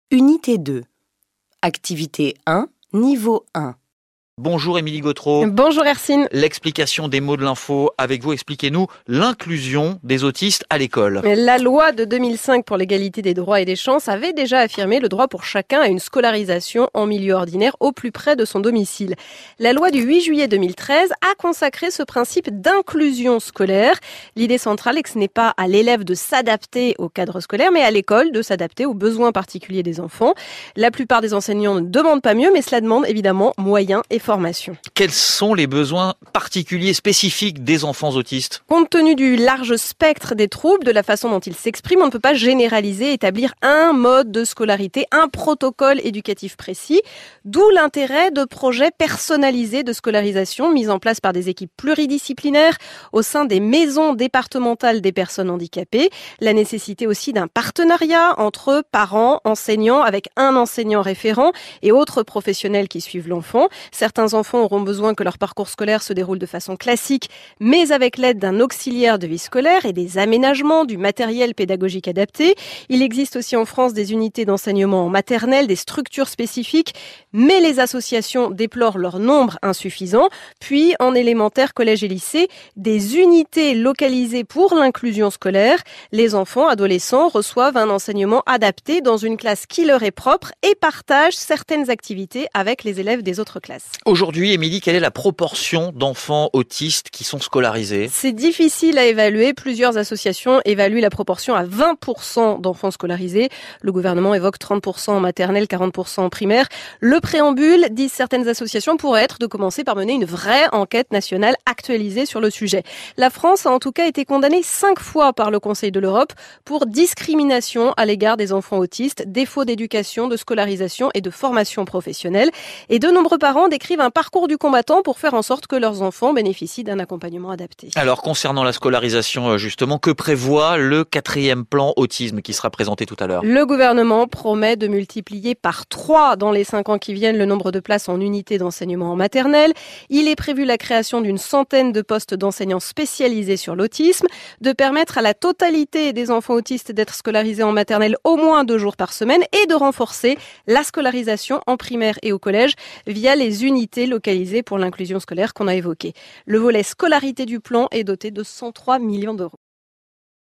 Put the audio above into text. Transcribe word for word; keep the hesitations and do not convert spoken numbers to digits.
Unité deux. Activité un, niveau un. Bonjour Émilie Gautreau. Bonjour Hercine. L'explication des mots de l'info avec vous. Expliquez-nous l'inclusion des autistes à l'école. La loi de deux mille cinq pour l'égalité des droits et des chances avait déjà affirmé le droit pour chacun à une scolarisation en milieu ordinaire au plus près de son domicile. La loi du huit juillet deux mille treize a consacré ce principe d'inclusion scolaire. L'idée centrale est que ce n'est pas à l'élève de s'adapter au cadre scolaire, mais à l'école de s'adapter aux besoins particuliers des enfants. La plupart des enseignants ne demandent pas mieux, mais cela demande évidemment moyens et formation. Quels sont les besoins particuliers, spécifiques des enfants autistes ? Compte tenu du large spectre des troubles, de la façon dont ils s'expriment, on ne peut pas généraliser, établir un mode de scolarité, un protocole éducatif précis, d'où l'intérêt de projets personnalisés de scolarisation mis en place par des équipes pluridisciplinaires au sein des maisons départementales des personnes handicapées, la nécessité aussi d'un partenariat entre parents, enseignants, avec un enseignant référent et autres professionnels qui suivent l'enfant. Certains enfants auront besoin que leur parcours scolaire se déroule de façon classique, mais avec l'aide d'un auxiliaire de vie scolaire et des aménagements, du matériel pédagogique adapté. Il existe aussi en France des unités d'enseignement en maternelle, des structures spécifiques, mais les associations déplorent leur nombre insuffisant. Puis, en élémentaire, collège et lycée, des unités localisées pour l'inclusion scolaire. Les enfants, adolescents reçoivent un enseignement adapté dans une classe qui leur est propre et partagent certaines activités avec les élèves des autres classes. Aujourd'hui, Émilie, quelle est la proportion d'enfants autistes qui sont scolarisés ? C'est difficile à évaluer. Plusieurs associations évaluent la proportion à vingt pour cent d'enfants scolarisés. Le gouvernement évoque trente pour cent en maternelle, quarante pour cent en primaire. Le préambule, disent certaines associations, pourrait être de commencer par mener une vraie enquête nationale actualisée sur le sujet. La France a en tout cas été condamnée cinq fois par le Conseil de l'Europe pour discrimination à l'égard des enfants autistes, défaut d'éducation, de scolarisation et de formation professionnelle. Et de nombreux parents décrivent un parcours du combattant pour faire en sorte que leurs enfants bénéficient d'un accompagnement adapté. Alors, concernant la scolarisation, justement, que prévoit le quatrième plan autisme qui sera présenté tout à l'heure ? Le gouvernement promet de multiplier par trois dans les cinq ans qui viennent le nombre de places en unités d'enseignement en maternelle. Il est prévu la création d'une centaine de postes d'enseignants spécialisés sur l'autisme, de permettre à la totalité des enfants autistes d'être scolarisés en maternelle au moins deux jours par semaine et de renforcer la scolarisation en primaire et au collège via les unités localisées pour l'inclusion scolaire qu'on a évoquées. Le volet scolarité du plan est doté de cent trois millions d'euros.